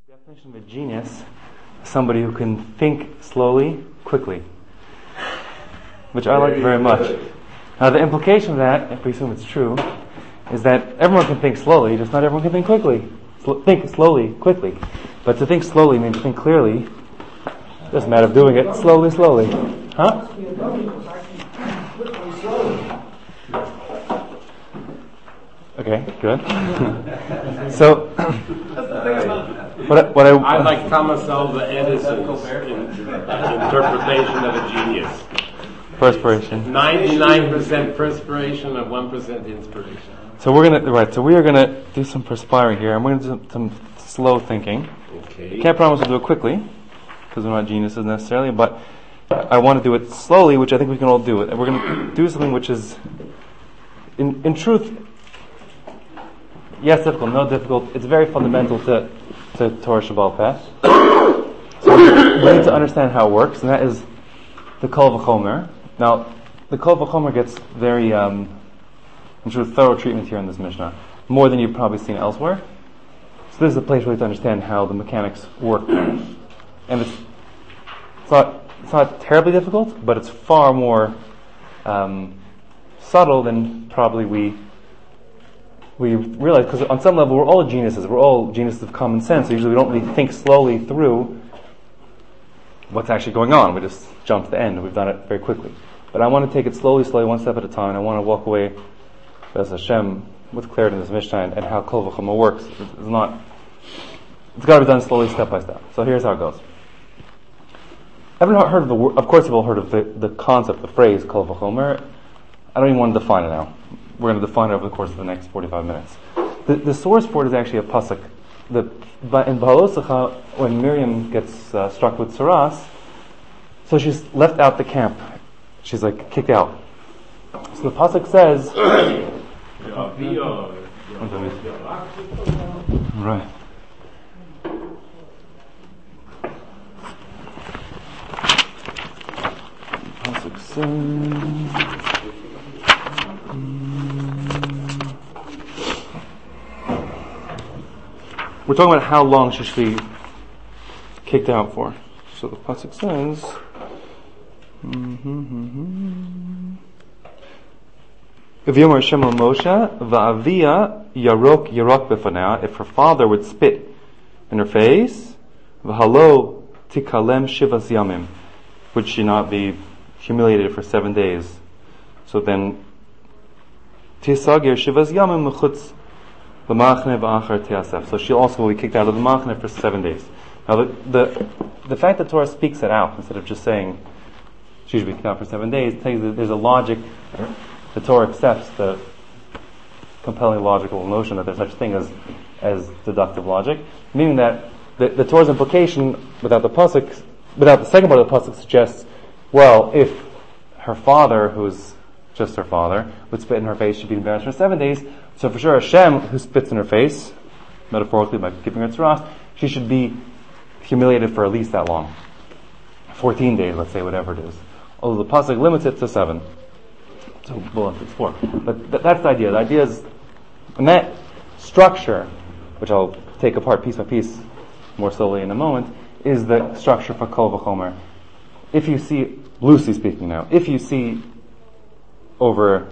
The definition of a genius is somebody who can think slowly, quickly, which I like very much. Now the implication of that, if we assume it's true, is that everyone can think slowly, just not everyone can think quickly. Think slowly, quickly. But to think slowly means to think clearly. It doesn't matter of doing it slowly. Huh? Okay, good. So, what I like Thomas Alva Edison's interpretation of a genius. Perspiration. 99% perspiration and 1% inspiration. So we are gonna do some perspiring here, and we're gonna do some slow thinking. Okay. Can't promise we'll do it quickly, because we're not geniuses necessarily, but I want to do it slowly, which I think we can all do it. And we're gonna do something which is, in truth, yes, difficult, no difficult. It's very fundamental to Torah Shabbal Peh. So we need to understand how it works, and that is the Kol V'chomer. Now, the Kol V'chomer gets very, thorough treatment here in this Mishnah, more than you've probably seen elsewhere. So this is a place really to understand how the mechanics work, and it's not terribly difficult, but it's far more subtle than probably we realize, because on some level we're all geniuses. We're all geniuses of common sense. So usually we don't really think slowly through what's actually going on. We just jump to the end. We've done it very quickly. But I want to take it slowly, one step at a time. And I want to walk away, as Hashem, with clarity in this Mishnah and how Kol V'chomer works. It's got to be done slowly, step by step. So here's how it goes. Everyone heard of the word? Of course, you've all heard of the concept, the phrase Kol V'chomer. I don't even want to define it now. We're going to define it over the course of the next 45 minutes. The source for it is actually a pasuk. In Beha'alosecha, when Miriam gets struck with Saras, so she's left out the camp. She's like kicked out. So the pasuk says, right. Pasuk says. We're talking about how long she should be kicked out for. So the pasuk says, "V'yomer Hashem el Moshe va'avia yarok b'fanea." If her father would spit in her face, v'halo tikalem shivas yamim, would she not be humiliated for 7 days? So then, tisagir shivas yamim mechutz. So she'll also be kicked out of the Machne for 7 days. Now the fact that Torah speaks it out instead of just saying she should be kicked out for 7 days tells you that there's a logic. The Torah accepts the compelling logical notion that there's such a thing as deductive logic, meaning that the Torah's implication without the second part of the pasuk suggests, well, if her father, who's just her father, would spit in her face, she'd be embarrassed for 7 days. So for sure, Hashem, who spits in her face, metaphorically by giving her tzaras, she should be humiliated for at least that long. 14 days, let's say, whatever it is. Although the pasuk limits it to 7. So, well, it's 4. But that's the idea. The idea is, and that structure, which I'll take apart piece by piece more slowly in a moment, is the structure for Kol V'chomer. If you see, loosely speaking now, if you see over,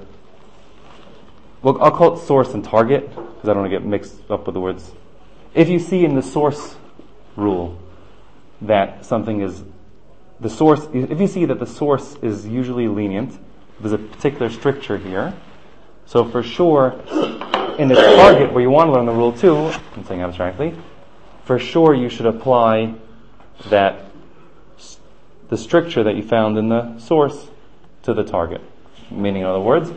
well, I'll call it source and target, because I don't want to get mixed up with the words. If you see in the source rule that something is, if you see that the source is usually lenient, there's a particular stricture here, so for sure, in the target where you want to learn the rule too, I'm saying abstractly, for sure you should apply the stricture that you found in the source to the target. Meaning, in other words,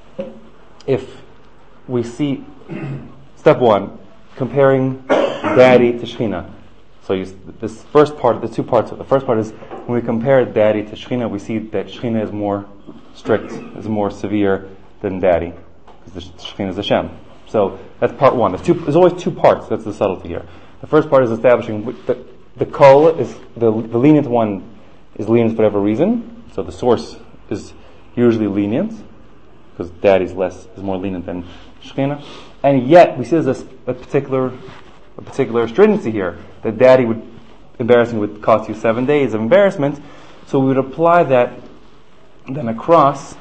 if we see, step 1, comparing Daddy to Shechina. So this first part, the two parts, the first part is, when we compare Daddy to Shechina, we see that Shechina is more strict, is more severe than Daddy, because Shechina is Hashem. So that's part 1. There's always two parts, that's the subtlety here. The first part is establishing the Kol is, the lenient one is lenient for whatever reason, so the source is usually lenient, because Daddy is more lenient than Shechina, and yet we see there's a particular a particular stringency here, that daddy embarrassing would cost you 7 days of embarrassment, so we would apply that then across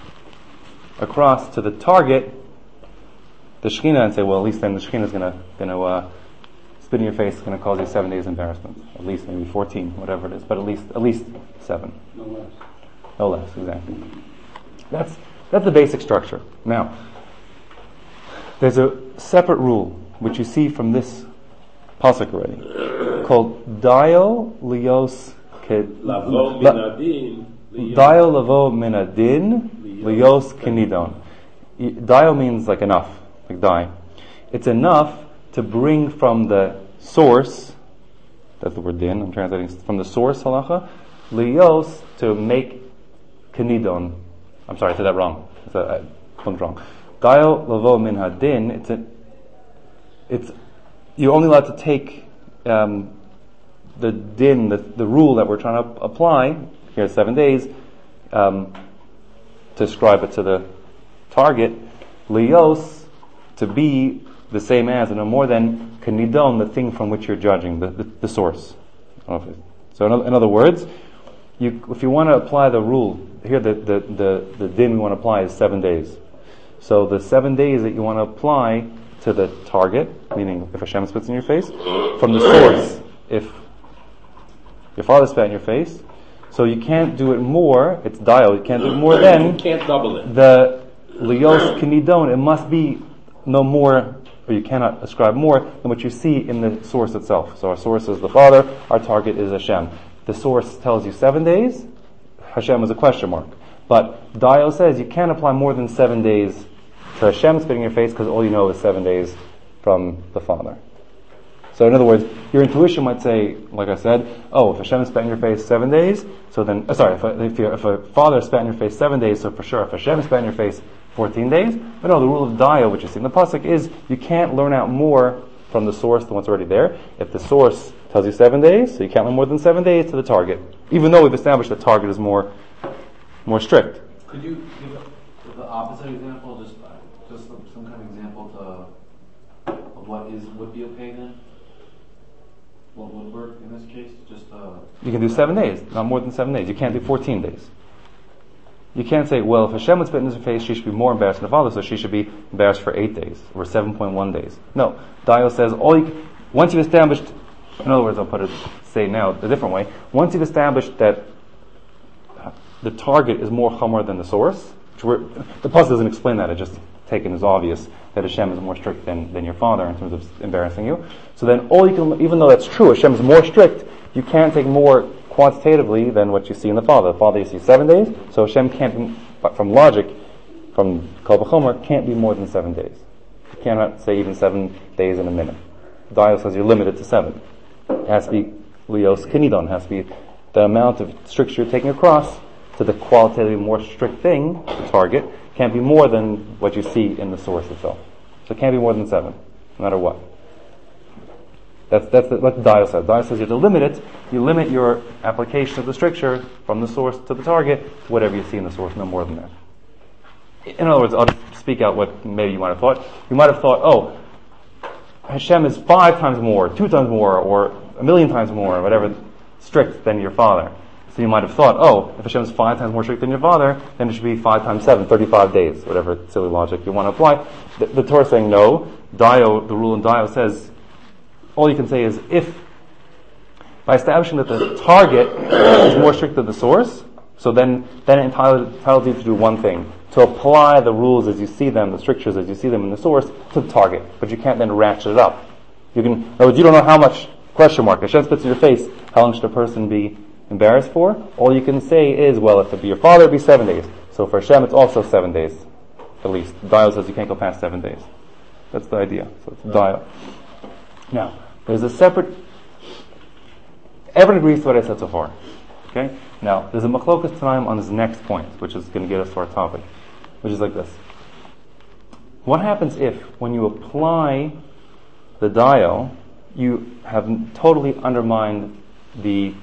to the target, the Shekhinah, and say, well, at least then the Shekhinah is going to spit in your face, is going to cause you 7 days embarrassment, at least maybe 14, whatever it is, but at least 7. No less, exactly. That's the basic structure. Now, there's a separate rule which you see from this pasuk already, called Dio Lios Lavo minadin. Dio Lavo Minadin Lios Kenidon. Dio means like enough, like die. It's enough to bring from the source, that's the word din, I'm translating from the source halacha, Lios, to make Kenidon. I'm sorry, I said that wrong. It's wrong. Dio Lavo Min Hadin, it's you're only allowed to take the din, the rule that we're trying to apply here, 7 days, to ascribe it to the target, lios, to be the same as and no more than kanidon, the thing from which you're judging, the source. So in other words, if you want to apply the rule here, the din we want to apply is 7 days. So the 7 days that you want to apply to the target, meaning if Hashem spits in your face, from the source, if your father spat in your face, so you can't do it more, it's dial, you can't do it more than you can't double it. The lios kinidon, it must be no more, or you cannot ascribe more than what you see in the source itself. So our source is the Father, our target is Hashem. The source tells you 7 days, Hashem is a question mark. But Dio says you can't apply more than 7 days to Hashem spitting in your face because all you know is 7 days from the Father. So in other words, your intuition might say, like I said, if Hashem spat in your face 7 days, so then, if a father spat in your face 7 days, so for sure, if Hashem spat in your face 14 days, but no, the rule of Dio, which you see in the pasuk, is you can't learn out more from the source than what's already there. If the source tells you 7 days, so you can't learn more than 7 days to the target, even though we've established the target is more strict. Could you give the opposite example, just some kind of example of what would be okay then? What would work in this case? You can do 7 days, not more than 7 days. You can't do 14 days. You can't say, well, if Hashem would spit in his face, she should be more embarrassed than the Father, so she should be embarrassed for 8 days, or 7.1 days. No. Dio says, once you've established, in other words, say now a different way, once you've established that the target is more chomer than the source, the pasuk doesn't explain that, it's just taken as obvious that Hashem is more strict than your father in terms of embarrassing you. So then even though that's true, Hashem is more strict, you can't take more quantitatively than what you see in the Father. The Father you see 7 days, so Hashem can't be, from logic, from Kal V'chomer, can't be more than 7 days. You cannot say even 7 days in a minute. Dio says you're limited to 7. It has to be Lios Kinidon, has to be the amount of stricture you're taking across to the qualitatively more strict thing, the target, can't be more than what you see in the source itself. So it can't be more than 7, no matter what. That's what Dio says. Dio says you have to limit it. You limit your application of the stricture from the source to the target, whatever you see in the source, no more than that. In other words, I'll just speak out what maybe you might have thought. You might have thought, Hashem is 5 times more, 2 times more, or 1,000,000 times more, whatever, strict than your father. So you might have thought, if Hashem is 5 times more strict than your father, then it should be 5 times 7, 35 days, whatever silly logic you want to apply. The Torah is saying no. Dio, the rule in Dio says, all you can say is if, by establishing that the target is more strict than the source, so then it entitles you to do one thing, to apply the rules as you see them, the strictures as you see them in the source, to the target. But you can't then ratchet it up. In other words, you don't know how much, question mark, Hashem spits in your face, how long should a person be embarrassed for? All you can say is, well, if it be your father, it'd be 7 days. So for Hashem, it's also 7 days, at least. Dio says you can't go past 7 days. That's the idea. So it's Dio. Now, there's a separate, everyone agrees to what I said so far. Okay? Now, there's a machlokas tanaim on this next point, which is going to get us to our topic, which is like this. What happens if, when you apply the Dio, you have totally undermined the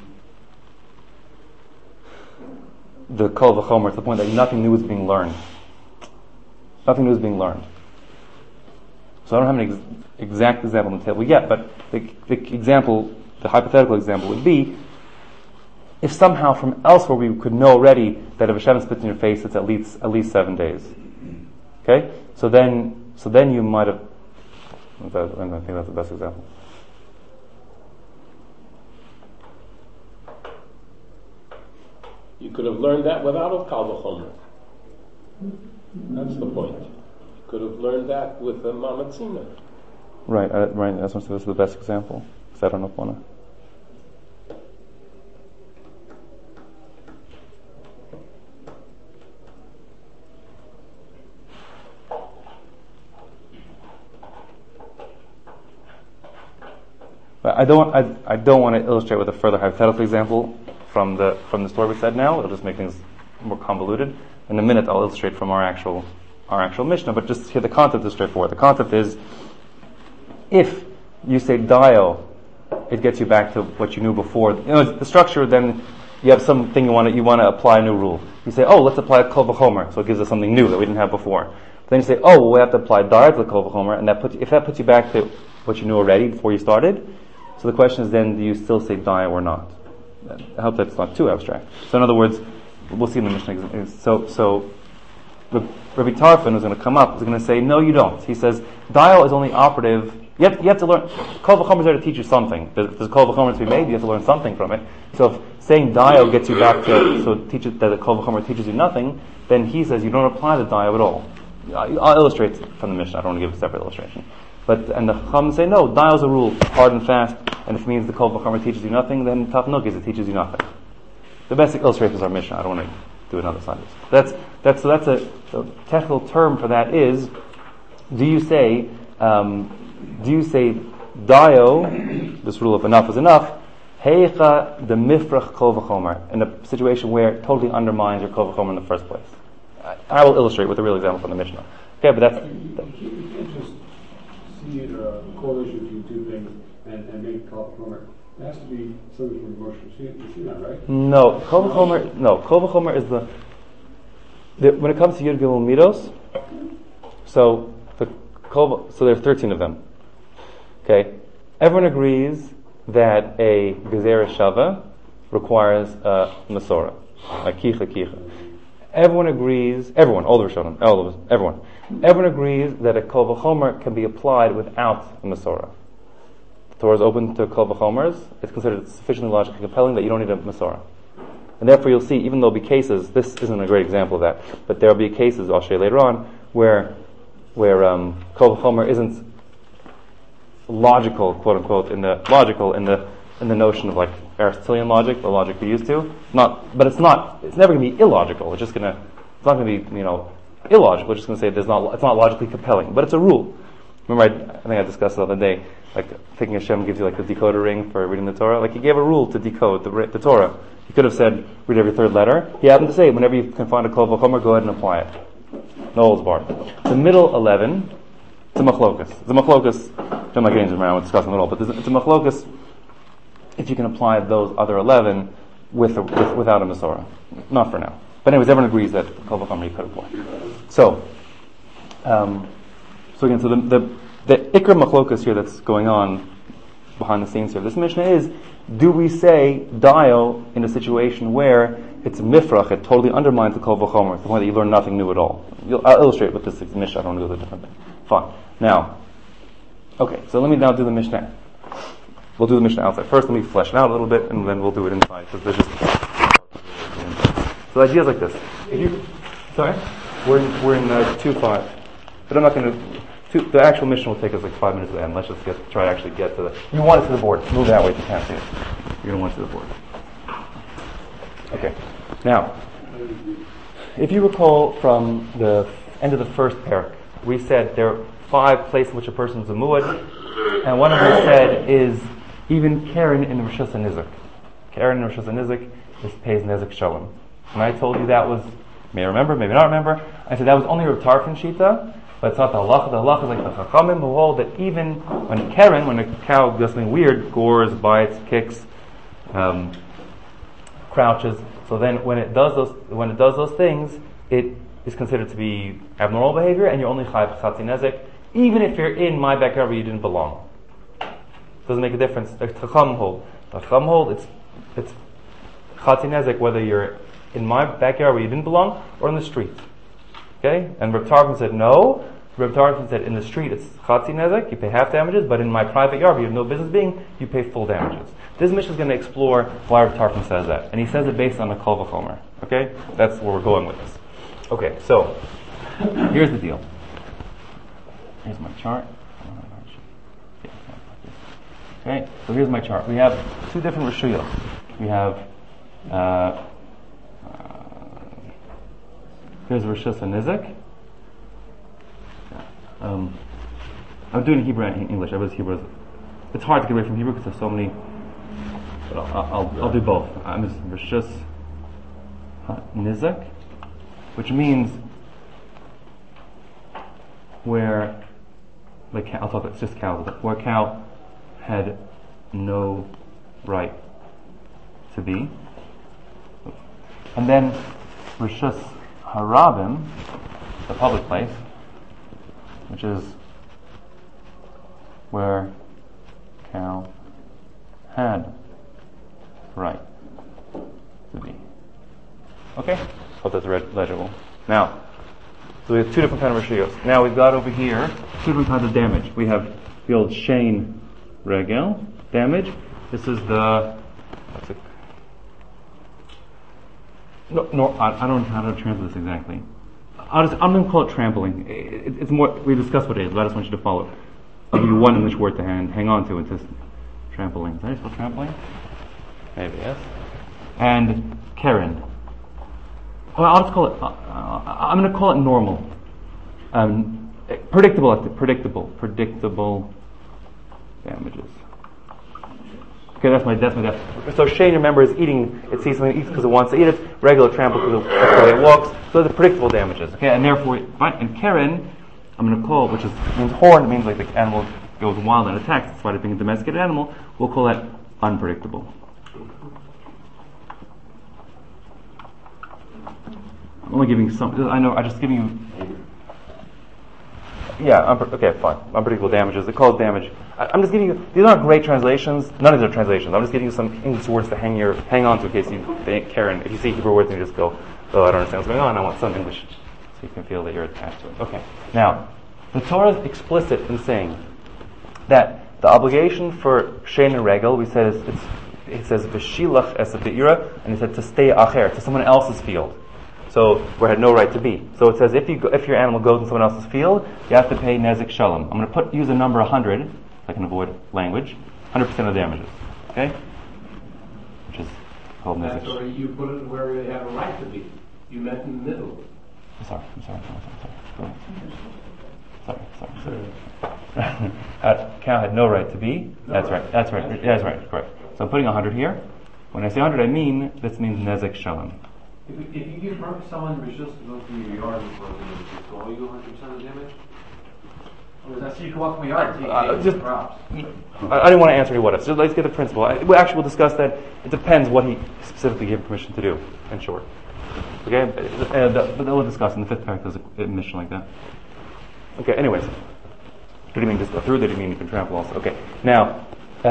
Kal V'chomer to the point that nothing new is being learned? Nothing new is being learned. So I don't have an exact example on the table yet, but the hypothetical example would be if somehow from elsewhere we could know already that if Hashem spits in your face, it's at least 7 days. Okay? So then you might have. I think that's the best example. You could have learned that without a Kal V'chomer. That's the point. You could have learned that with the Mamatzina. Right. That's what this is the best example. Because I don't know if I want to. But I don't want to illustrate with a further hypothetical example from the story we said now. It'll just make things more convoluted. In a minute, I'll illustrate from our actual Mishnah. But just here, the concept is straightforward. The concept is, if you say dio, it gets you back to what you knew before. The structure. Then you have something you want to apply a new rule. You say, let's apply kol v'chomer, so it gives us something new that we didn't have before. Then you say, we have to apply dar to the kol v'chomer, and if that puts you back to what you knew already before you started. So the question is then, do you still say dio or not? I hope that's not too abstract. So in other words, we'll see in the Mishnah. So Rabbi Tarfon, who's going to come up, is going to say, no, you don't. He says, dio is only operative. You have to learn. Kol v'chomer is there to teach you something. There's kol v'chomer to be made. You have to learn something from it. So if saying dio gets you back to that the kol v'chomer teaches you nothing, then he says you don't apply the dio at all. I'll illustrate from the Mishnah. I don't want to give a separate illustration. And the Chacham say, no, dio is a rule, hard and fast, and if it means the kol v'chomer teaches you nothing, then tafnuk is it teaches you nothing. The best illustration is our Mishnah. I don't want to do another side of this. That's a technical term for that is, do you say dio, this rule of enough is enough, heicha de mifrach kol v'chomer, in a situation where it totally undermines your kol v'chomer in the first place. I will illustrate with a real example from the Mishnah. Okay, but that's... You can't just see a correlation between two things and make kol v'chomer. It has to be something from Moshe Sinai, right? No, kol v'chomer is when it comes to Yud Gimel Midos, so there are 13 of them. Okay, everyone agrees that a Gezerah Shava requires a Masorah, a kicha. Everyone agrees that a kol v'chomer can be applied without a Masorah. The Torah is open to kol v'chomers. It's considered sufficiently logically compelling that you don't need a Masorah. And therefore you'll see, even there'll be cases, this isn't a great example of that, but there'll be cases, I'll show you later on, where kol v'chomer isn't logical, quote unquote, in the notion of like Aristotelian logic, the logic we're used to. It's never going to be illogical. It's not going to be, illogical. It's just going to say it's not logically compelling. But it's a rule. Remember, I think I discussed the other day, like thinking Hashem gives you like the decoder ring for reading the Torah. Like he gave a rule to decode the Torah. He could have said, read every third letter. He happened to say, whenever you can find a kol v'chomer, go ahead and apply it. No holds barred. The middle 11, it's a machlokas. It's a machlokas. I'm not getting into it around, we're discussing it all, but it's a machlokas if you can apply those other 11 without a Masorah. Not for now. But anyways, everyone agrees that kol v'chomer you could apply. So the ikar machlokas here that's going on behind the scenes here, this Mishnah is, do we say dio in a situation where it's mifrach, it totally undermines the kol v'chomer, to the point that you learn nothing new at all? I'll illustrate with this Mishnah, I don't want to do a different thing. Fine. Now, okay, so let me now do the Mishnah. We'll do the Mishnah outside. First, let me flesh it out a little bit, and then we'll do it inside. Because there's just so the idea is like this. We're in 2:5, but I'm not going to. The actual Mishnah will take us like 5 minutes to the end. Let's just try to actually get to the. You want it to the board. Move that way if you can't see it. You're going to want it to the board. Okay. Now, if you recall from the end of the first parak, we said there are 5 places in which a person is a muad, and one of them said is even Karen in Rosh Hashanah. Karen in Rosh Hashanah pays Nezek Shalom. And I told you that was, may remember, maybe not remember, I said that was only Rav Tarfon Shita, but it's not the halacha. The halacha is like the Chachamim who hold that even when a cow does something weird, gores, bites, kicks, crouches, so then when it does those things, it is considered to be abnormal behavior, and you're only chayav chatzi nezek even if you're in my backyard where you didn't belong. Doesn't make a difference. The Chacham hold. It's Chatzi Nezek whether you're in my backyard where you didn't belong or in the street. Okay? And Reb Tarfon said no. Reb Tarfon said in the street it's Chatzi Nezek, you pay half damages, but in my private yard where you have no business being, you pay full damages. This mission is going to explore why Reb Tarfon says that. And he says it based on a Kol V'chomer. Okay? That's where we're going with this. Okay, so here's the deal. Here's my chart. Okay, so here's my chart. We have two different Rishuyos. We have here's Rishus HaNizek. I'm doing Hebrew and English. I was Hebrew. It's hard to get away from Hebrew because there's so many. But I'll do both. I'm just Rishus HaNizek, which means where I'll talk. It's just cows. Where a cow had no right to be, and then Rishus Harabim, the public place, which is where cow had right to be. Okay? Hope that's legible. Now, so we have two different kinds of rishiyos. Now we've got over here two different kinds of damage. We have the old Shein Regel damage. This is the I don't know how to translate this exactly. I'm going to call it trampling. It's more. We discussed what it is, but I just want you to follow. I'll give you one English word to hang on to. It's just trampling. Is that spell trampling? Maybe yes. And Karen. Well, I'll just call it. I'm going to call it normal. Predictable damages. Okay, that's my death. So Shane, remember, is eating. It sees something, it eats because it wants to eat it. Regular trample because that's the way it walks. So the predictable damages. Okay, and therefore, and Karen, I'm going to call, which means horn. It means like the animal goes wild and attacks. That's why it's being a domesticated animal. We'll call that unpredictable. I'm only giving some. I know. I'm just giving you. Yeah. Okay. Fine. Unpredictable damages. They call it damage. I'm just giving you. These aren't great translations. None of them are translations. I'm just giving you some English words to hang on to in case you think, Karen. If you see Hebrew words and you just go, oh, I don't understand what's going on. I want some English, so you can feel that you're attached to it. Okay. Now, the Torah is explicit in saying that the obligation for Shein and Regel, we said it says v'shilach es be'ira, and it said to stay acher, to someone else's field. So where it had no right to be. So it says if your animal goes in someone else's field, you have to pay nezek shalom. I'm going to use a number 100, so I can avoid language. 100% of the damages. Okay, which is called nezek. So you put it where they have a right to be. You met in the middle. I'm sorry. Go ahead. Sorry. Cow had no right to be. That's right. Correct. So I'm putting 100 here. When I say 100, I mean this means nezek shalom. If you give someone rishus to go through your yard before they go, are you 100% of the damage? Or is that so you can walk from my yard and take crops? I didn't want to answer any what ifs. Just let's get the principle. We'll discuss that. It depends what he specifically gave permission to do, in short. Okay? But we'll discuss in the fifth paragraph. There's a mission like that. Okay, anyways. Did he mean just go through? Did he mean you can trample also? Okay. Now,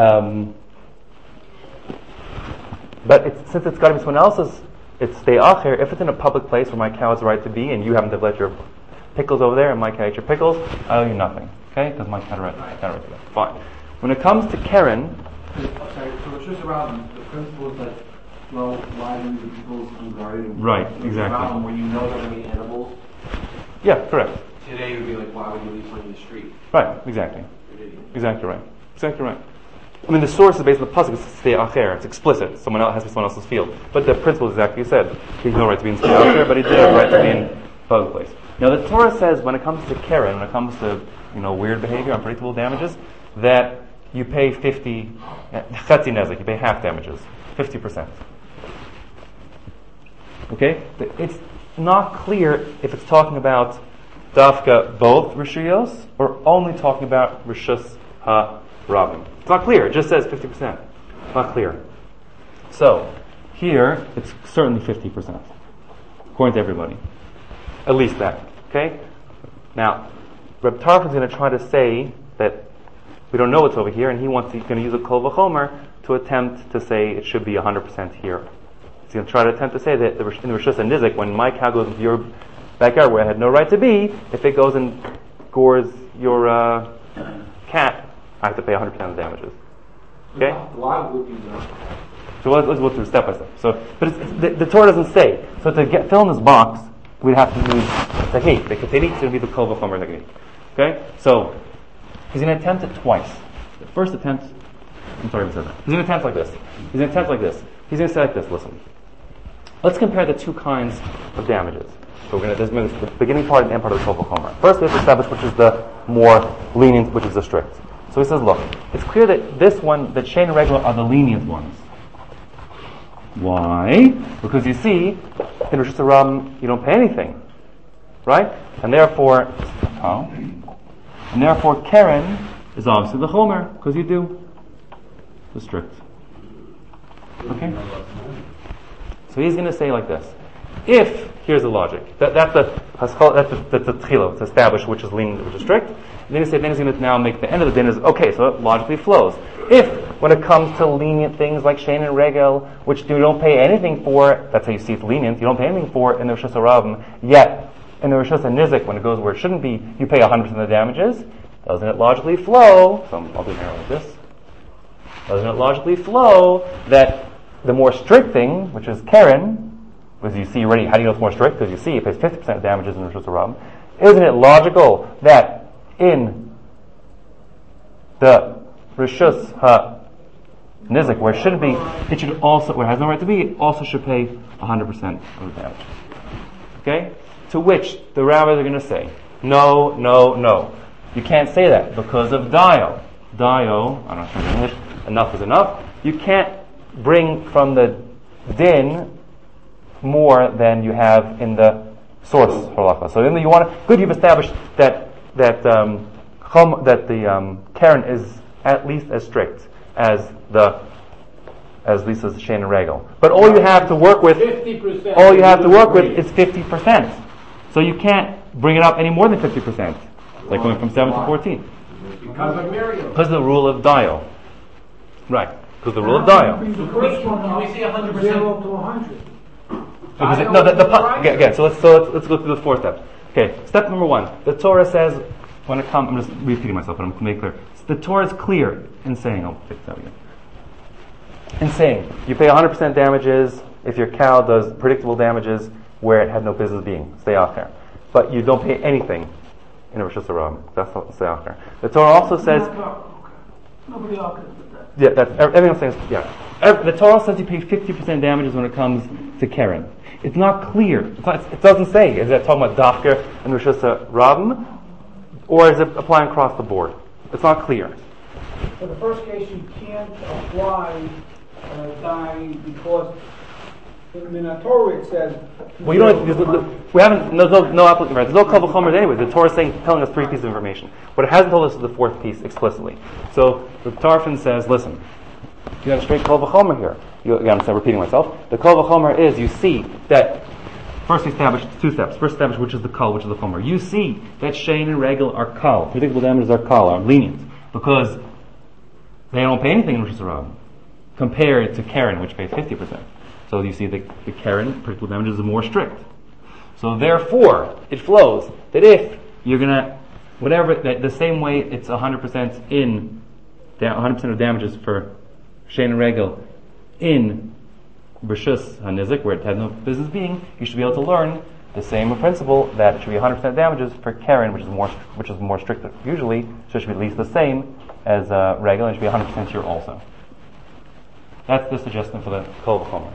but since it's got to be someone else's, it's stay acher. If it's in a public place where my cow has the right to be, and you happen to have let your pickles over there, and my cow ate your pickles, I owe you nothing. Okay? Because my cow had right to that. Fine. When it comes to Karen, so it's just around the principle is that, well, why do the people's unguarded? Right, exactly. Where you know there are many animals. Yeah, correct. Today would be like, why would you leave one in the street? Right, exactly. Exactly right. I mean, the source is based on the pasuk. It's stay acher. It's explicit. Someone else has to be someone else's field. But the principle is exactly you said. He has no right to be in stay acher, but he did have a right to be in public place. Now, the Torah says when it comes to Karen, when it comes to weird behavior, unpredictable damages, that you pay 50 chatzi nezek. You pay half damages, 50%. Okay, it's not clear if it's talking about dafka both rishuyos or only talking about rishus ha-rabim. It's not clear. It just says 50%. It's not clear. So here it's certainly 50%, according to everybody. At least that. Okay. Now, Reb Tarfon's going to try to say that we don't know what's over here, and he's going to use a kol v'chomer to attempt to say it should be 100% here. He's going to try to attempt to say that in the Rishus HaNizik, when my cow goes into your backyard where it had no right to be, if it goes and gores your cat, I have to pay 100% of the damages. Okay? Why would you not? So let's go through step by step. So, but the Torah doesn't say. So to fill in this box, we'd have to use technique. The technique is going to be the kol v'chomer technique. Okay? So he's going to attempt it twice. The first attempt, I'm sorry if I said that. He's going to attempt like this. He's going to attempt like this. He's going to say like this. Listen. Let's compare the two kinds of damages. So we're going to, this is the beginning part and the end part of the kol v'chomer. First, we have to establish which is the more lenient, which is the strict. So he says, look, it's clear that this one, that shein and regel are the lenient ones. Why? Because you see, in Rosh Hashanah, you don't pay anything, right? And therefore, Keren is obviously the Chomer, because you do the strict. Okay? So he's going to say like this. If, here's the logic, that's the tchilo, to establish which is lenient, which is strict. And then he's going to now make the end of the din is, okay, so it logically flows. If, when it comes to lenient things like shein and regel, which you don't pay anything for, that's how you see it's lenient, you don't pay anything for it in the Rosh Hashanah, yet in the Rosh Hashanah, when it goes where it shouldn't be, you pay 100% of the damages, doesn't it logically flow, so I'll do an arrow like this, doesn't it logically flow that the more strict thing, which is Keren, because you see already, how do you know it's more strict? Because you see it pays 50% of damages in the Rosh Hashanah, isn't it logical that in the Rishus HaNizik, where it shouldn't be, it should also, where it has no right to be, it also should pay 100% of the damage. Okay? To which the rabbis are going to say, no. You can't say that because of Dio. Dio, I don't know if it's in English, enough is enough. You can't bring from the din more than you have in the source halacha. So then you want to, good, you've established that the Keren is at least as strict as Lisa's shein and regel. But all you have to work with, 50%. all you have to work with is 50%. So you can't bring it up any more than 50%, like going from 7 to 14. Because of Miriam. Because of the rule of Dio. Right. Because the rule of Dio. Can we see 100%? 0 to 100. Again, so let's go through the 4 steps. Okay, step number 1. The Torah says, when it comes, I'm just repeating myself, but I'm going to make it clear. The Torah is clear in saying, you pay 100% damages if your cow does predictable damages where it had no business being. Stay out there. But you don't pay anything in a Rosh Hashanah. That's not stay out there. The Torah also says, Nobody argues with that. yeah, that's everything I'm saying is, yeah. The Torah says you pay 50% damages when it comes to Keren. It's not clear. It doesn't say, is that talking about Dafka and Rosh Hashanah, or is it applying across the board? It's not clear. For the first case, you can't apply die because in the Torah it says. Well, you don't. We haven't. There's no application. Right? There's no kol v'chomer anyway. The Torah is telling us 3 pieces of information. What it hasn't told us is the 4th piece explicitly. So the Tarfon says, listen, you have a straight kol v'chomer here. Again, I'm repeating myself. The kol v'chomer is, you see that first we establish 2 steps. First establish which is the kol, which is the chomer. You see that shein and regel are kol. Predictable damages are kol, are lenient, because they don't pay anything in Rosh Hashanah compared to Keren, which pays 50%. So you see the Keren, predictable damages, is more strict. So therefore, it flows that if you're gonna, that the same way it's 100% in 100% of damages for shein and regel in Rishus HaNizik, where it had no business being, you should be able to learn the same principle that it should be 100% damages for Keren, which is more strict usually, so it should be at least the same as regel, and it should be 100% here also. That's the suggestion for the kol v'chomer.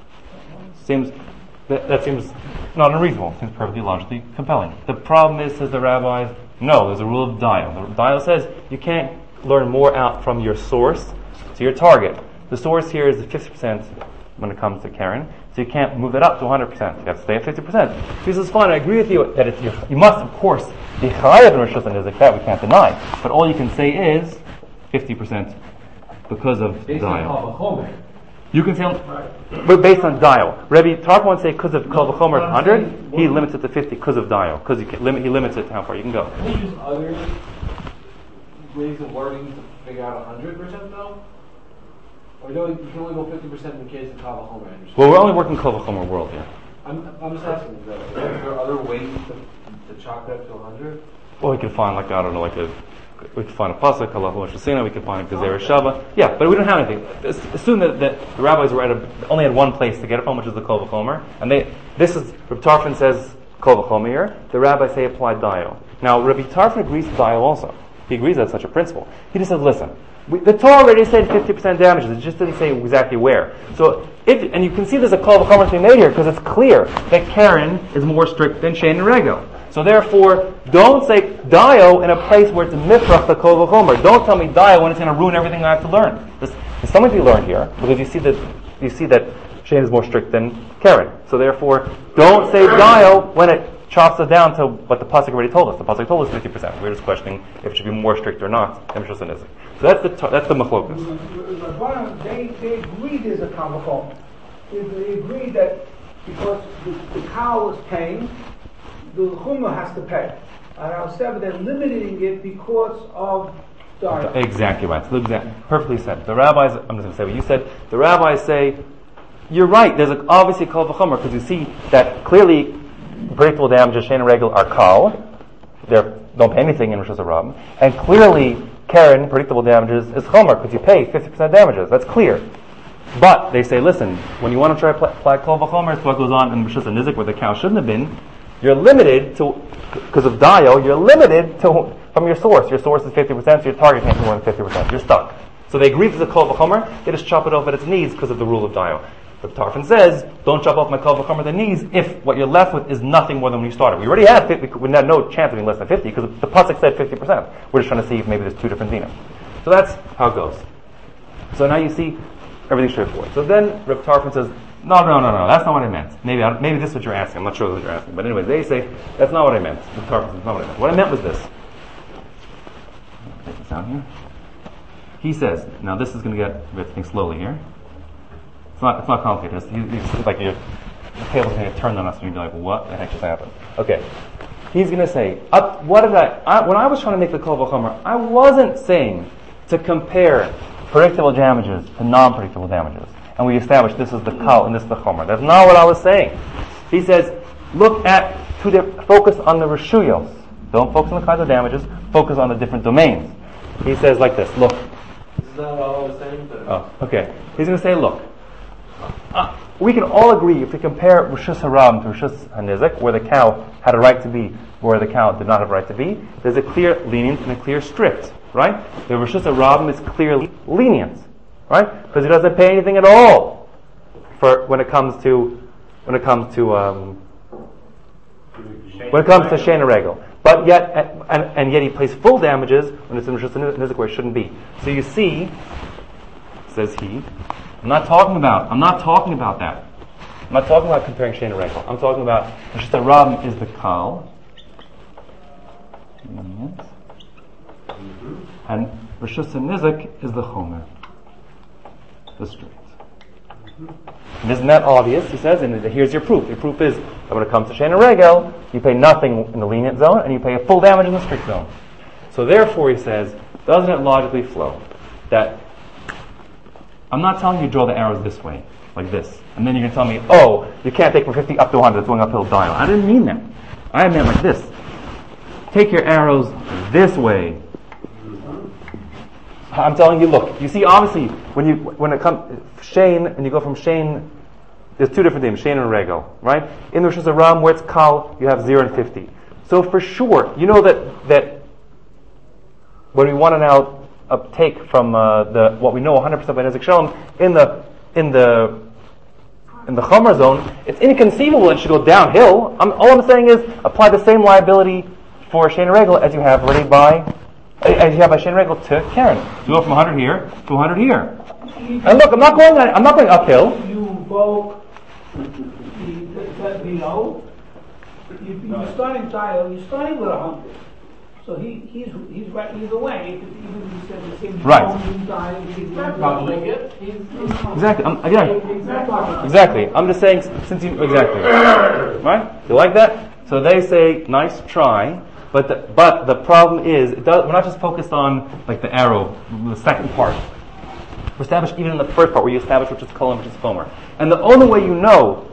That seems not unreasonable. Seems perfectly logically compelling. The problem is, says the rabbis, no, there's a rule of Dio. The Dio says you can't learn more out from your source to your target. The source here is the 50% when it comes to Keren, so you can't move that up to 100%. You have to stay at 50%. This is fine. I agree with you that you must, of course, be chayav in Rosh Hashanah, that we can't deny. But all you can say is 50% because of Based Dio. on kol v'chomer. You can say, but based on dial. Rabbi Tarfon would say because of Kol V'chomer 100, he limits it to 50 because of dial. Because he limits it to how far you can go. Can you use other ways of wording to figure out 100% though? Or you can only go 50% in the case of Kal V'chomer? Well, we're only working Kol V'chomer world here. I'm just asking, is there other ways to chalk it up to 100? Well, we could find we could find a pasuk, Allah Shasina, we could find a Gezerah Shava. Yeah, but we don't have anything. Assume that the rabbis were only had one place to get it from, which is the Kol V'chomer. And Rabbi Tarfon says Kol V'chomer here. The rabbis say apply Dio. Now, Rabbi Tarfon agrees with Dio also. He agrees that's such a principle. He just says, listen, the Torah already said 50% damages. It just didn't say exactly where. So, and you can see there's a Kol V'chomer to be made here because it's clear that Karen is more strict than Shein and Regel. So therefore, don't say Dio in a place where it's Mifrach the Kol V'chomer. Don't tell me Dio when it's going to ruin everything I have to learn. There's something to be learned here because you see that Shein is more strict than Karen. So therefore, don't say Dio when it chops it down to what the pasuk already told us. The pasuk told us 50%. We're just questioning if it should be more strict or not. So that's the machlokas. They agree there's a Kal V'chomer. They agree that because the cow is paying, the Chumrah has to pay. However, they're limiting it because of diet. Exactly right. Perfectly said. The rabbis, I'm just going to say what you said. The rabbis say, you're right, there's obviously Kol V'chomer because you see that clearly predictable damages, Shein and Regel, are Kal. They don't pay anything in Rosh Hashanah. And clearly, Karen, predictable damages, is Chomer because you pay 50% damages. That's clear. But they say, listen, when you want to try to apply Kol V'chomer, it's what goes on in Rosh Hashanah where the cow shouldn't have been. You're limited to, because of Dio, you're limited to from your source. Your source is 50%, so your target can't be more than 50%. You're stuck. So they agree to the Kol V'chomer, they just chop it off at its knees because of the rule of Dio. But Tarfon says, don't chop off my Kol V'chomer at the knees if what you're left with is nothing more than when you started. We already had 50, we had no chance of being less than 50 because the pasuk said 50%. We're just trying to see if maybe there's two different dinim. So that's how it goes. So now you see everything's straightforward. So then Reb Tarfon says, no, that's not what I meant. Maybe this is what you're asking. I'm not sure what you're asking. But anyway, they say, that's not what I meant. Reb Tarfon says, that's not what I meant. What I meant was this. Take this out here. He says, now this is going to get, we have to think slowly here. It's not complicated. It's like the table's going to turn on us and you'll be like, what the heck just happened? Okay. He's going to say, when I was trying to make the Kol V'chomer, I wasn't saying to compare predictable damages to non-predictable damages. And we established this is the Kal and this is the Chomer. That's not what I was saying. He says, focus on the Reshuyos. Don't focus on the kinds of damages, focus on the different domains. He says like this, look. This is not what I was saying, but... Oh, okay. He's going to say, look. We can all agree if we compare Rishus Haram to Rishus HaNizek, where the cow had a right to be, where the cow did not have a right to be, there's a clear lenient and a clear strict, right? The Rishus Haram is clearly lenient, right? Because he doesn't pay anything at all for when it comes to Shein and Regel. But yet, and yet he pays full damages when it's in Rishus HaNizek where it shouldn't be. So you see, says he, I'm not talking about that. I'm not talking about comparing Shein and Regel. I'm talking about Rishus Haram is the Kal, and Rishus HaNizek is the Chomer, the strict. And isn't that obvious? He says, and here's your proof. Your proof is that when it comes to Shein and Regel, you pay nothing in the lenient zone, and you pay a full damage in the strict zone. So therefore, he says, doesn't it logically flow that I'm not telling you to draw the arrows this way, like this. And then you're going to tell me, oh, you can't take from 50 up to 100, it's going uphill dial. I didn't mean that. I meant like this. Take your arrows this way. I'm telling you, look, you see obviously, when it comes, Shein, and you go from Shein, there's two different things, Shein and Regel, right? In the Rishus Haram, where it's Kal, you have 0 and 50. So for sure, you know that when we want to now take from what we know 100% by Nezek Shalom in the Chomer zone, it's inconceivable it should go downhill. All I'm saying is apply the same liability for Shein and Regel as you have already by Shein and Regel to Karen. You go from 100 here to 100 here. And look, I'm not going uphill. You invoke you're starting dial, you're starting with 100. So he's right either way. Even if he says the same Right. Exactly. Exactly. I'm just saying, since you exactly right. You like that? So they say, nice try, but the problem is, we're not just focused on like the arrow, the second part. We're established even in the first part where you establish which is kol and which is chomer. And the only way you know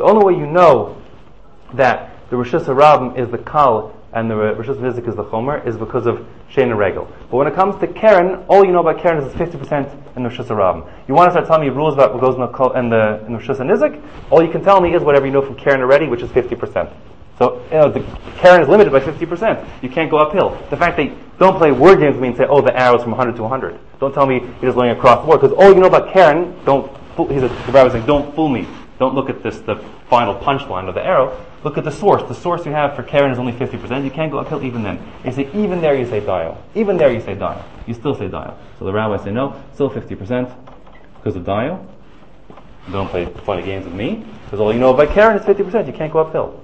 that the Rishus HaRabim is the kal and the Rishus HaNizik is the chomer is because of Shein and Regel. But when it comes to Keren, all you know about Keren is it's 50% in the Rishus HaRabim. You want to start telling me rules about what goes in the kol and the Rishus HaNizik? All you can tell me is whatever you know from Keren already, which is 50%. So, the Keren is limited by 50%. You can't go uphill. The fact they don't play word games with me and say, oh, the arrow's from 100 to 100. Don't tell me you're just going across the board, because all you know about Keren, the rabbi is saying, don't fool me. Don't look at the final punchline of the arrow. Look at the source. The source you have for Keren is only 50%. You can't go uphill even then. You say, even there you say dial. Even there you say dial. You still say dial. So the rabbis say, no, still 50% because of dial. Don't play funny games with me, because all you know about Keren is 50%. You can't go uphill.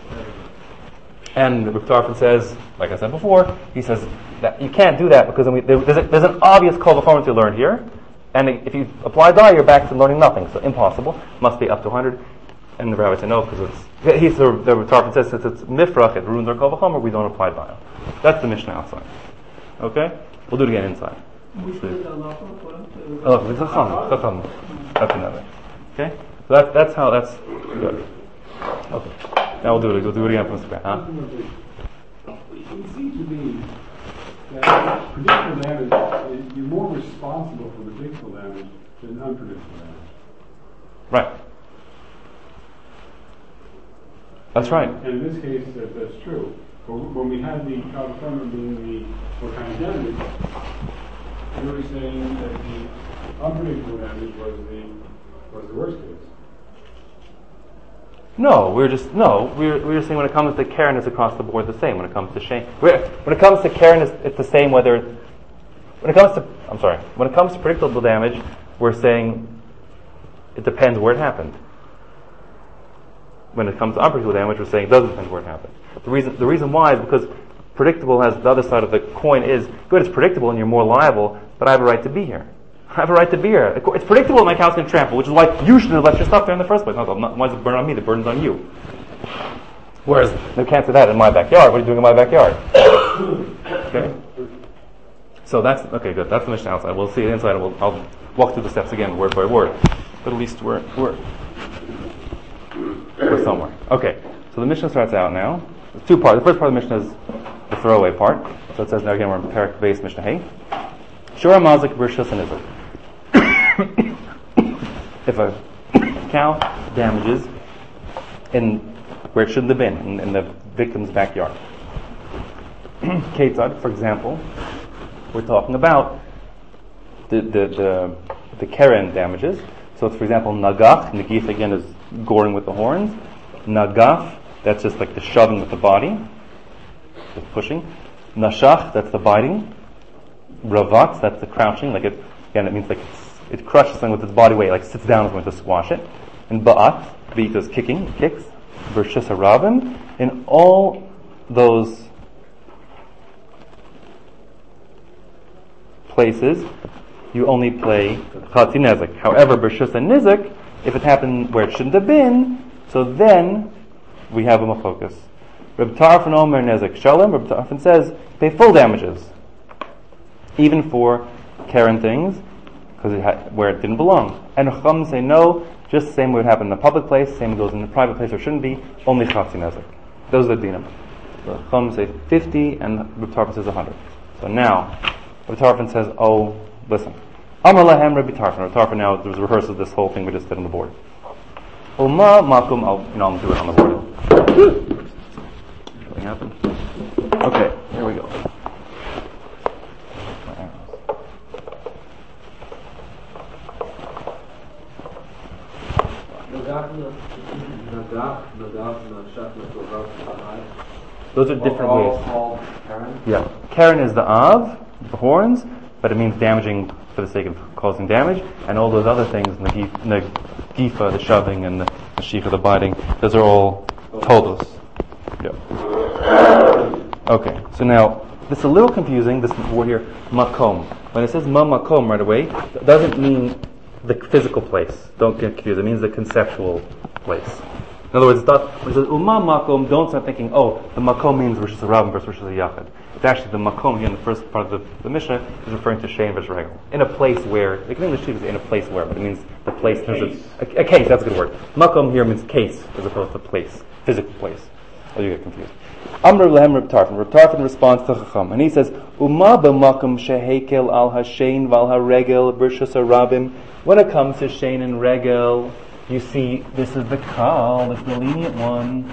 And Reb Tarfon says, like I said before, he says that you can't do that because there's an obvious kol v'chomer to learn here, and if you apply dial, you're back to learning nothing. So impossible. Must be up to 100. And the rabbi said no, because the Reb Tarfon says since it's mifrach, it ruins our kol v'chomer. We don't apply dial. That's the Mishnah outside. Okay, we'll do it again inside. That's another. Okay, so that's how that's good. Okay. Now we'll do it again from scratch. Huh? It seems to me that predictable damage, you're more responsible for predictable damage than unpredictable damage. Right. That's right. And in this case, that's true. But when we had the California being the what kind of damage, you were saying that the unpredictable damage was the worst case. No, we're saying when it comes to Keren, it's across the board the same. When it comes to Shein, when it comes to Keren, it's the same whether. When it comes to predictable damage, we're saying it depends where it happened. When it comes to unpredictable damage, we're saying it doesn't depend where it happened. The reason why is because predictable has the other side of the coin is good. It's predictable and you're more liable, but I have a right to be here. I have a right to be here. It's predictable that my cow's going to trample, which is why you should have left your stuff there in the first place. No, why does it burn on me? The burden's on you. Whereas, they can't say that in my backyard. What are you doing in my backyard? Okay. So that's, okay, good. That's the Mishnah outside. We'll see it inside and I'll walk through the steps again, word by word. But at least we're somewhere. Okay. So the Mishnah starts out now. There's two parts. The first part of the Mishnah is the throwaway part. So it says now again we're in Perek Beis Mishnah Hey. Shura mazik b'rishus hanizik. If a cow damages in where it shouldn't have been, in the victim's backyard. Ketzad, for example, we're talking about the Keren damages. So it's, for example, nagaf. Nagif again is goring with the horns. Nagaf, that's just like the shoving with the body, just pushing. Nashach, that's the biting. Ravatz, that's the crouching. Like it means like it crushes something with its body weight, like sits down with to squash it. And ba'at, ba'it is kicking, it kicks. Rishus HaRabim, in all those places, you only play Chatzi Nezik. However, Rishus HaNizik, if it happened where it shouldn't have been, so then we have a machlokas. Reb Tarfon Omer Nezik Shalom. Reb Tarfon says pay full damages, even for Keren things, because where it didn't belong. And Chum say no. Just the same way it would happen in a public place, same goes in a private place where it shouldn't be, only Chatzi Nezik. Those are the dinim. The Chum say 50 and Reb Tarfon says 100. So now, Reb Tarfon says, oh, listen. Amar Lahem Reb Tarfon. Reb Tarfon now, there was a rehearsal of this whole thing we just did on the board. Uma Makum, I'll do it on the board. Something happened. Okay, here we go. Those are different ways. All Keren? Yeah. Keren is the Av, the horns, but it means damaging for the sake of causing damage, and all those other things, the gifa, the shoving, and the shifa, the biting, those are all tolos. Yeah. Okay, so now, this is a little confusing, this word here, makom. When it says ma makom right away, it doesn't mean the physical place. Don't get confused. It means the conceptual place. In other words, when it says umma makom, don't start thinking, oh, the makom means Rosh Hashanah versus Rosh Hashanah. It's actually the makom here in the first part of the Mishnah is referring to shein versus regel. In a place where, like in English, it's in a place where, but it means the place. A case, that's a good word. Makom here means case as opposed to place, physical place. Oh, you get confused. Amr lehem Reb Tarfon. Reb Tarfon responds to Chacham, and he says, "Uma b'makom shehekel al hashein val haregel b'rshus harabim." When it comes to shein and regel, you see this is the kal, it's the lenient one.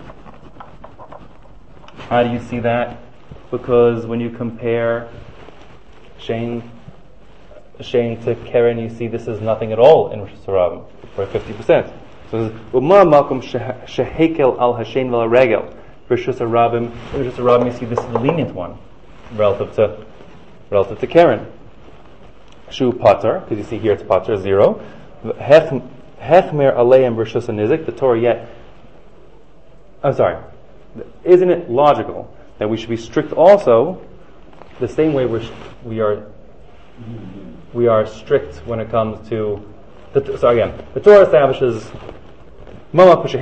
How do you see that? Because when you compare shein to keren, you see this is nothing at all in b'rshus harabim for 50%. So Uma makom shehekel al hashein val haregel. Rishus Harabim, you see this is the lenient one relative to Karen. Shu Pater, because you see here it's Pater 0. Hechmer Aleim Rishus Nizik, the Torah yet. I'm sorry. Isn't it logical that we should be strict also the same way we are strict when it comes to the Torah establishes you see that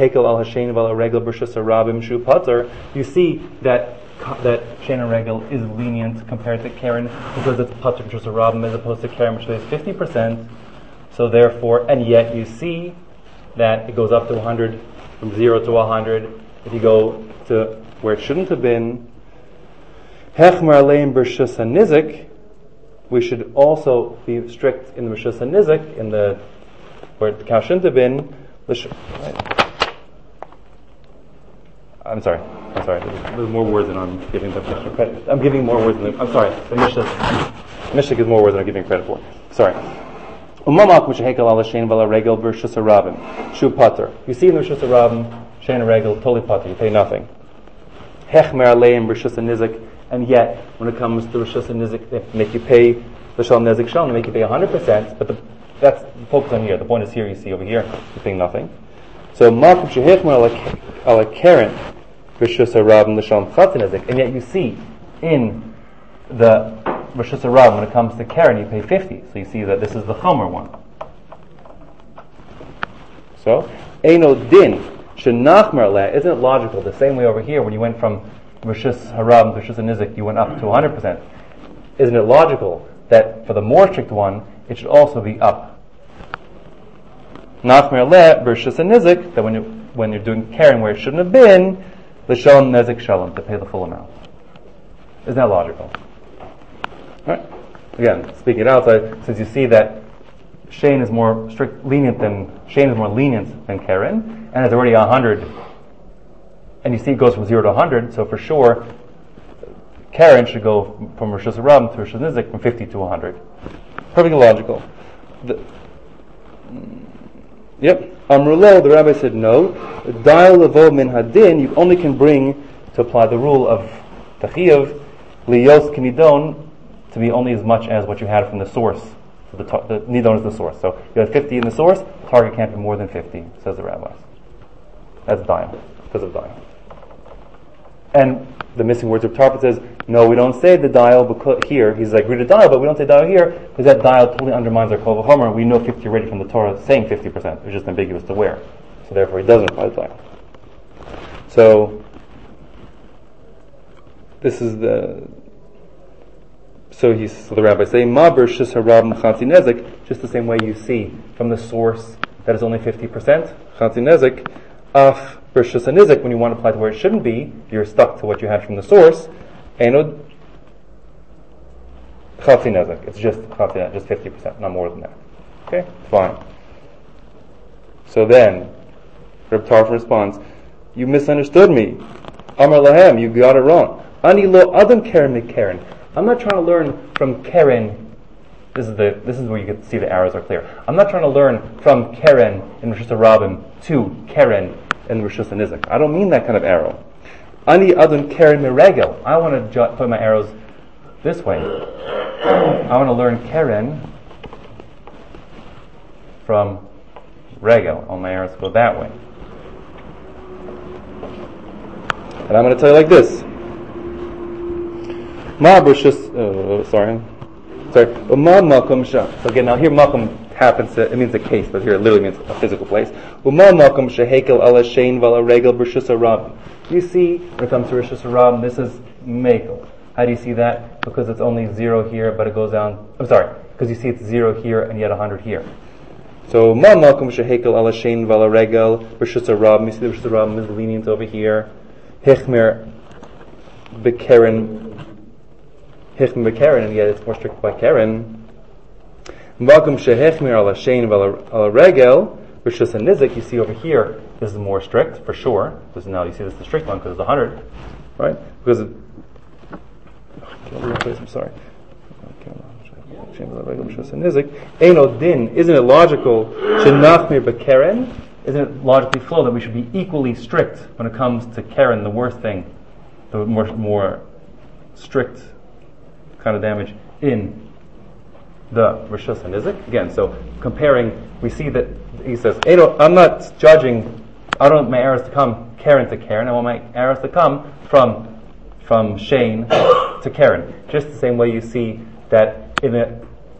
shein and regel is lenient compared to keren because it's pater b'rshus harabim as opposed to keren, which is 50%. So therefore, and yet you see that it goes up to 100, from 0 to 100. If you go to where it shouldn't have been, hechmer aleim b'rshus hanizik, we should also be strict in the b'rshus hanizik, in the where the cow shouldn't have been. I'm sorry. There's more words than I'm giving the Mishnah credit. I'm giving more words than I'm sorry. The Mishnah gives more words than I'm giving credit for. Sorry. You see in the Rishus Harabim, shein and regel, totally pater. You pay nothing. Hechmer aleim b'rshus nizik, and yet when it comes to Rishus nizik, they make you pay the shal nezik shal, they make you pay 100%. But that's the focus on here. The point is here. You see over here, you're paying nothing. So makom shehechmer ala keren b'rshus harabim l'shalom chatzin nezik, and yet you see in the Rishus Harabim when it comes to keren you pay 50. So you see that this is the chomer one. So eino din shenachmer aleh. Isn't it logical? The same way over here when you went from Rishus Harabim to Rishus nizik, you went up to 100%. Isn't it logical that for the more strict one it should also be up? Nachmer aleh b'rshus nizik, that when you're doing keren where it shouldn't have been, l'shalom nezik shalom, to pay the full amount. Isn't that logical? Alright. Again, speaking it out, since you see that shein is more lenient than keren, and it's already 100, and you see it goes from 0 to 100, so for sure keren should go from Rishus Harabim to Rishus nizik from 50 to 100. Perfectly logical. Amrullah, the rabbi said no. Dial levo min hadin, you only can bring to apply the rule of tachiyav liyos kinidon, to be only as much as what you had from the source. So the nidon is the source. So you had 50 in the source, the target can't be more than 50, says the rabbis. That's dial, because of dial. And the missing words of Tarfon says, no, we don't say the dial because here. He's like, read a dial, but we don't say dial here because that dial totally undermines our kol v'chomer. We know 50 already from the Torah saying 50%. It's just ambiguous to where. So therefore he doesn't apply the dial. So this is the rabbis say, ma b'rshus harabim chatzi nezik, just the same way you see from the source that is only 50%, chatzi nezik, af b'rshus nizik, when you want to apply to where it shouldn't be, you're stuck to what you had from the source, enod chatzi nezik, it's just chatzi nezik, just 50%, not more than that. Okay, fine. So then, Reb Tarfon responds, you misunderstood me. Amar lahem, you got it wrong. Ani lo adam keren mikeren. I'm not trying to learn from keren. This is where you can see the arrows are clear. I'm not trying to learn from keren in Rishus Harabim to keren in Rishus nizik. I don't mean that kind of arrow. Ani adam keren miregel. I want to put my arrows this way. I want to learn keren from regel. All my arrows go that way. And I'm going to tell you like this. So again, now here makom happens to, it means a case, but here it literally means a physical place. You see, when it comes to Rishus Harabim, this is mekel. How do you see that? Because it's only 0 here, but it goes down, because you see it's 0 here and yet 100 here. So, ma makom shehekel ala shein vala regel, Rishus Harabim, you see the Rishus Harabim is lenient over here. Hichmer bekeren, and yet it's more strict by keren. Makom shehechmer ala shein vala regel, Rishus HaNizik, you see over here, this is more strict, for sure. Because now you see this is the strict one, because it's 100. Right? Because it, I'm sorry. Eino din, isn't it logical, shenachmir bekeren, isn't it logically flow that we should be equally strict when it comes to keren, the worst thing, the more strict kind of damage in the Rishus HaNizik? Again, so comparing, we see that he says, I'm not judging, I don't want my arrows to come keren to keren, I want my arrows to come from shein to keren. Just the same way you see that in a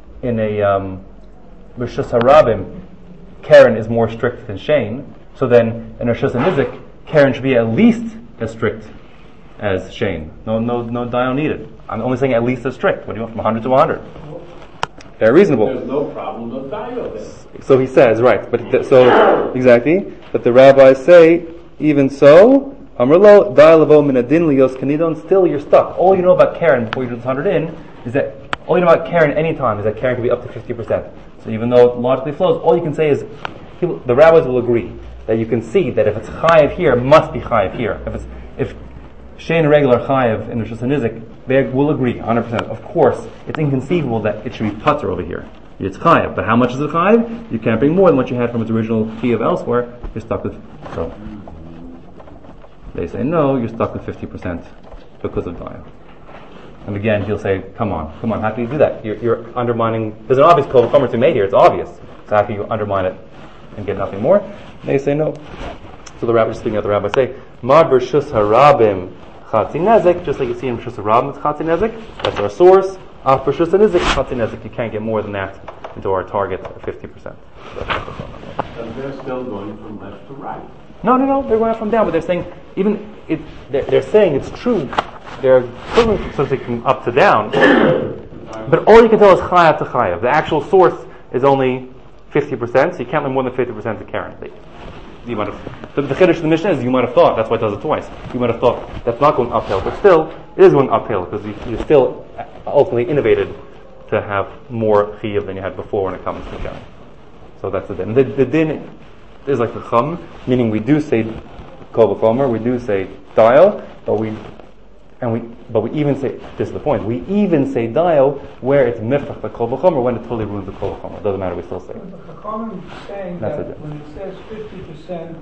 Rishus Harabim, keren is more strict than shein. So then in Rishus HaNizik, keren should be at least as strict as shein. No dial needed. I'm only saying at least as strict. What do you want, from 100 to 100? Very reasonable. There's no problem of dial then. So he says, right? Exactly. But the rabbis say, even so, Amrlo dialavo minadin lios kanidon. Still, you're stuck. All you know about keren before you do this 100 in is that all you know about keren any time is that keren can be up to 50%. So even though it logically flows, all you can say is the rabbis will agree that you can see that if it's chayiv here, it must be chayiv here. If shein regular chayiv in Rishus HaNizik, they will agree 100%. Of course, it's inconceivable that it should be patur over here. It's chayiv, but how much is it chayiv? You can't bring more than what you had from its original chayiv elsewhere. You're stuck with. So they say no. You're stuck with 50% because of dial. And again, he'll say, "Come on! How can you do that? You're undermining. There's an obvious kol v'chomer to be made here. It's obvious. So how can you undermine it and get nothing more?" And they say no. So the rabbis, speaking of the rabbis, say, "Mar b'Rishus Harabim chatzi nezek," just like you see in Rishus Harabim, it's chatzi nezek. That's our source. Af b'Rishus HaNizik chatzi nezek. You can't get more than that into our target of 50%. And they're still going from left to right. No, they're going up from down, but they're saying they're saying it's true. They're equivalent to from up to down, but all you can tell is chayav to chayav. The actual source is only 50%, so you can't learn more than 50% to keren. You might have the chiddush of the Mishnah is you might have thought that's why it does it twice. You might have thought that's not going uphill, but still it is going uphill because you're still ultimately innovated to have more chiyuv than you had before when it comes to keren. So that's the din. The din is like the chum, meaning we do say kol v'chomer, we do say dial, but we even say, this is the point, we even say dial where it's mifrach the kol v'chomer when it totally ruins the kol v'chomer. It doesn't matter, we still say it. The Chachamim is saying that's that when it says 50%,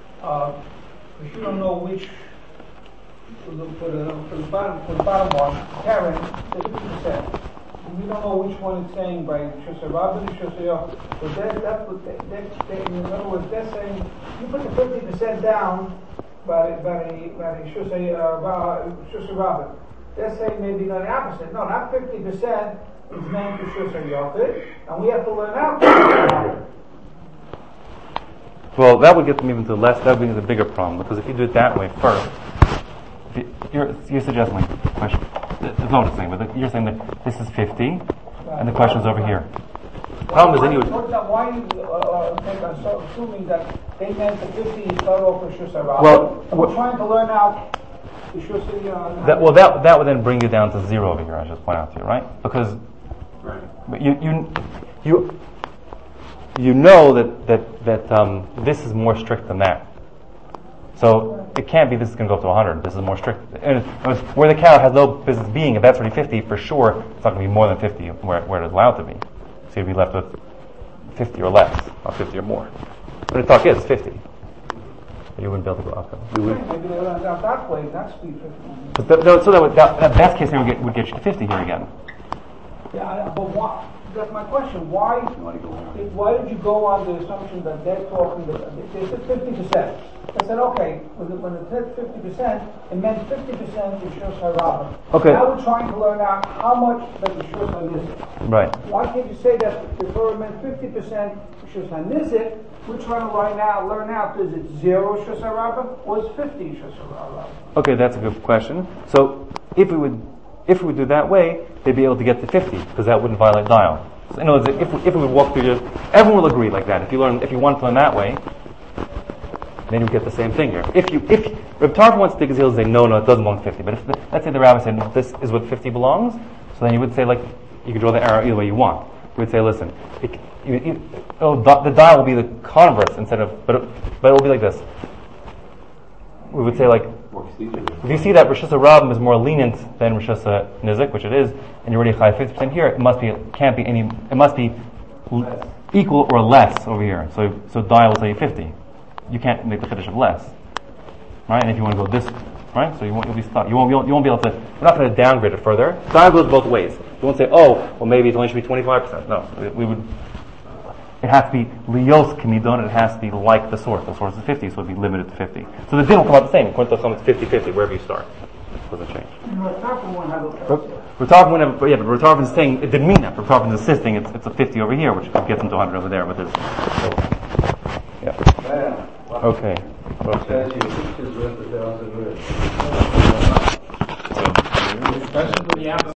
if you don't know which, for the bottom one, keren, it's 50%. We don't know which one it's saying by Rishus Harabim and Rishus HaYochid. So that's what in other words, they're saying, you put the 50% down by Rishus Harabim. They're saying maybe not the opposite. No, not 50% is meant for Rishus HaYochid, and we have to learn out. Well, that would get them even to less. That would be the bigger problem because if you do it that way first, you're suggesting like the question. It's not what it's saying, but you're saying that this is 50, and the question is over here. Problem is, then you would. Why are you assuming that they meant the 50 is start off with Rishus Harabim? Well, we're trying to learn out Rishus HaYochid. That would then bring you down to 0 over here. I just point out to you, right? Because you know that this is more strict than that. So it can't be this is going to go up to 100. This is more strict. And where the cow has no business being, if that's already 50, for sure it's not going to be more than 50 where it's allowed to be. So you'd be left with 50 or less, not 50 or more. But the talk is 50. You wouldn't be able to go uphill. Maybe they learned out that way, not speed 50. So that best case scenario would get you to 50 here again. Yeah, but what? that's my question. Why did you go on the assumption that they're talking, they said 50%. I said, okay, when it said 50%, it meant 50% Yeshua Sarabah. Okay. Now we're trying to learn out how much that Yeshua Sarabah. Right. Why can't you say that the Torah meant 50% Yeshua Sarabah? We're trying to learn out, is it 0 Yeshua Sarabah or is 50 Yeshua Sarabah? Okay, that's a good question. So if we would do that way, they'd be able to get to 50 because that wouldn't violate dial. So in other words, if we would walk through, everyone will agree like that. If you want to learn that way, then you get the same thing here. If Reb Tarfon wants to dig his heels and say, no, it doesn't belong to 50. But if let's say the rabbi said, no, this is what 50 belongs, so then you would say, like, you could draw the arrow either way you want. You would say, listen, the dial will be the converse instead of, but it will be like this. We would say, like, if you see that Rosh Hashanah is more lenient than Rosh Hashanah Nizik, which it is, and you're already high 50% here, it must be equal or less over here. So dial will tell you 50. You can't make the Kiddush of less, right? And if you want to go this, right? So you'll be stuck. You won't be able to. We're not going to downgrade it further. Dial goes both ways. You won't say, oh, well maybe it only should be 25%. No, we would. It has to be lios kimidon. It has to be like the source. The source is 50, so it'd be limited to 50. So the din will come out the same. According to some, it's 50-50 wherever you start. It doesn't change. We're talking whenever, but we're talking saying it didn't mean that. We're talking insisting it's a 50 over here, which gets them to 100 over there with this. Yeah. Okay. Especially for the